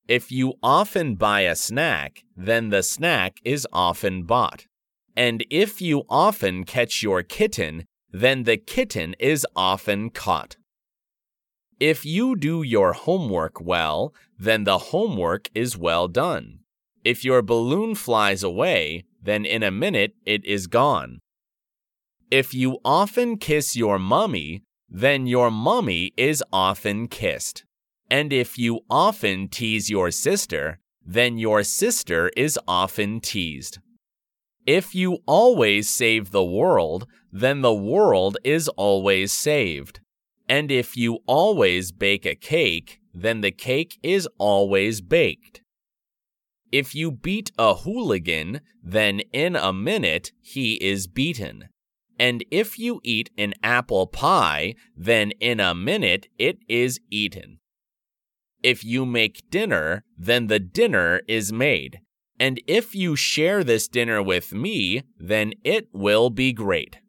If you often buy a snack, then the snack is often bought. And if you often catch your kitten, then the kitten is often caught. If you do your homework well, then the homework is well done. If your balloon flies away, then in a minute it is gone. If you often kiss your mommy, then your mommy is often kissed. And if you often tease your sister, then your sister is often teased. If you always save the world, then the world is always saved. And if you always bake a cake, then the cake is always baked. If you beat a hooligan, then in a minute he is beaten. And if you eat an apple pie, then in a minute it is eaten. If you make dinner, then the dinner is made. And if you share this dinner with me, then it will be great.